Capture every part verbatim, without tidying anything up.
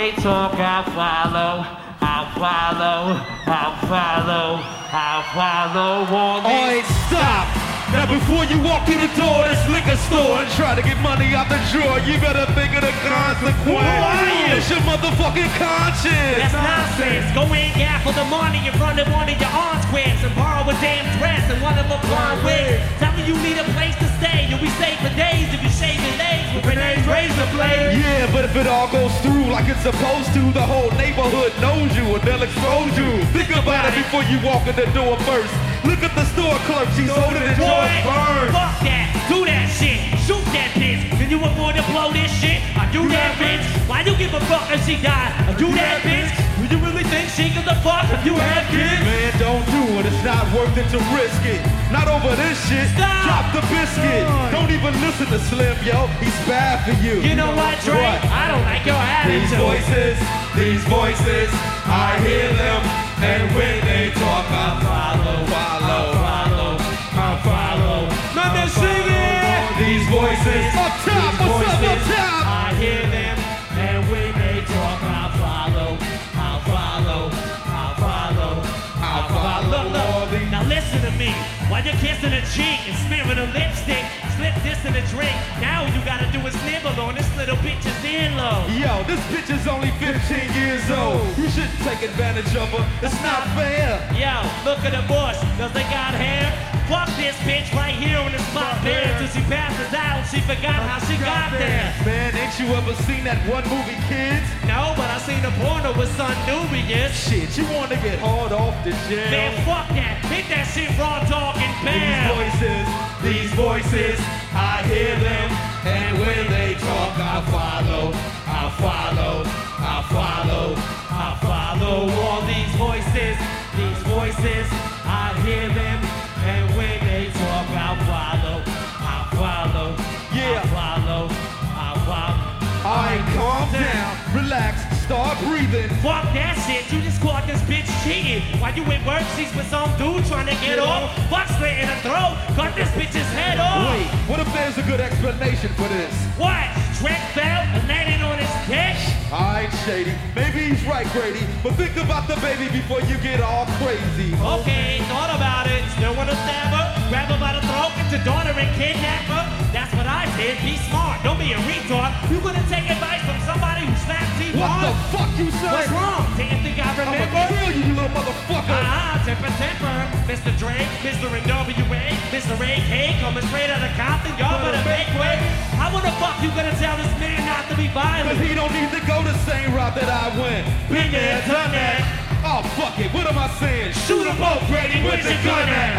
they talk, I follow. I follow, I follow, I follow all these. Alright, stop! Now before you walk in the door of this liquor store and try to get money out the drawer, you better think of the consequence. Who are you? It's your motherfucking conscience. That's nonsense. Go in, gaffle the money in front of one of your aunt squares and borrow a damn dress and one of a blonde wig. Tell me you need a place to stay. You'll be safe for days if you shave your legs with Renee's razor blade. Yeah, but if it all goes through like it's supposed to, the whole neighborhood knows you and they'll expose you. Think about it before you walk in the door first. Look at the store clerk, she's holding it Boy, burn. fuck that, do that shit, shoot that bitch. Can you afford to blow this shit? I do that bitch. Why you give a fuck if she died? I do that bitch. Do you really think she gives a fuck if you have kids? Man, don't do it, it's not worth it to risk it. Not over this shit, Stop. drop the biscuit. Don't even listen to Slim, yo, he's bad for you. You know what, Dre? What? I don't like your attitude. These voices, these voices, I hear them, and when they talk, I follow, follow, follow, I follow. Let me sing it! These voices, up top, These what's up, up voices, top? I hear them, and when they talk, I follow, I follow, I follow, I follow. Look, look, now listen to me. While you're kissing a cheek and smearing a lipstick, slip this in a drink. Now all you gotta do is nibble on this little bitch's earlobe. Yo, this bitch is only fifteen years old. You shouldn't take advantage of her. It's not fair. Yo, look at the bush. Does they got hair? Fuck this bitch right here on the spot there. Till she passes out, she forgot how she got there. Man, ain't you ever seen that one movie, Kids? No, but I seen a porno with Son Nubius. Shit, you want to get hard off the jail? Man, fuck that. Hit that shit raw dog and These bam. voices, these voices, I hear them, and when they talk, I follow, I follow, I follow, I follow all these voices. These voices, I hear them. And when they talk, I follow. I follow. Yeah. I follow. I follow. Alright, calm down, relax, start breathing. Fuck that shit, you just caught this bitch cheating. While you at work, she's with some dude trying to get off. Fuck slit in the throat, cut this bitch's head off. Wait, what if there's a good explanation for this? What? Trent fell and landed on his dick? Alright, Shady, maybe he's right, Grady, but think about the baby before you get all crazy. Okay, thought about it. Still wanna stab her? Grab her by the throat, get your daughter and kidnap her? That's what I did. Be smart, don't be a retard. You gonna take advice from somebody who slapped T What the hard? fuck you say? What's wrong? Didn't think I I'm remember? gonna kill you, you little motherfucker. Ah, temper, temper. Mister Drake, Mister N W A, Mister A K, coming straight out of Compton. Y'all better make way. How the fuck you gonna tell this man not to be violent? Cause he don't need to go the same route that I went. Been there, done that. Oh, fuck it, what am I saying? Shoot 'em both, Grady. Where's your gun at?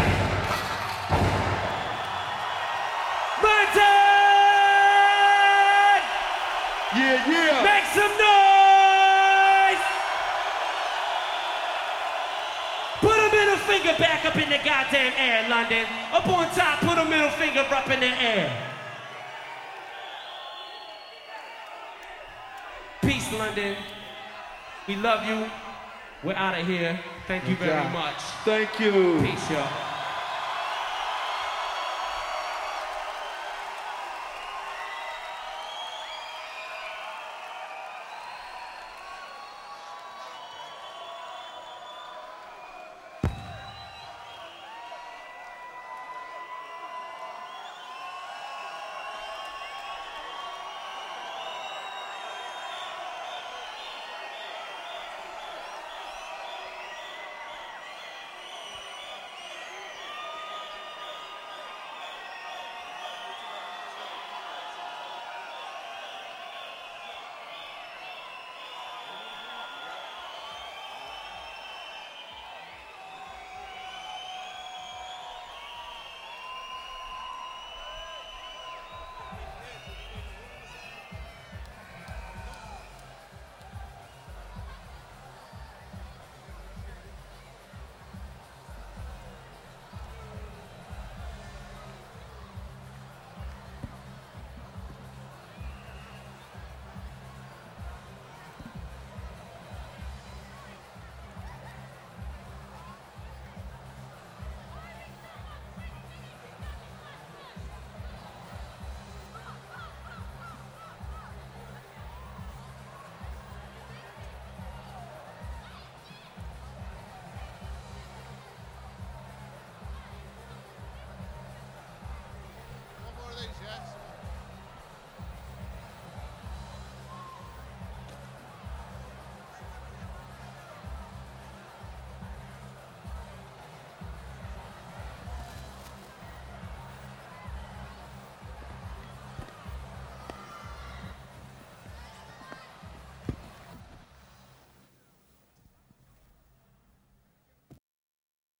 Martin! Yeah, yeah. Make some noise! Put a middle finger back up in the goddamn air, London. Up on top, put a middle finger up in the air. Peace, London. We love you. We're out of here. Thank you very much. Thank you. Peace, y'all.